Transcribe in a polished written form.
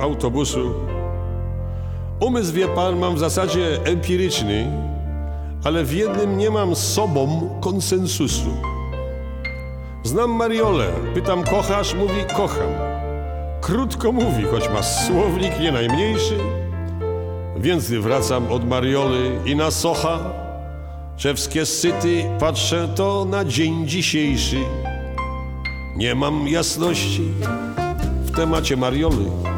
autobusu. Umysł, wie pan, mam w zasadzie empiryczny, ale w jednym nie mam z sobą konsensusu. Znam Mariolę, pytam kochasz, mówi kocham. Krótko mówi, choć ma słownik nie najmniejszy. Więc gdy wracam od Marioli i na Socha, czewskie syty, patrzę to na dzień dzisiejszy. Nie mam jasności w temacie Marioli.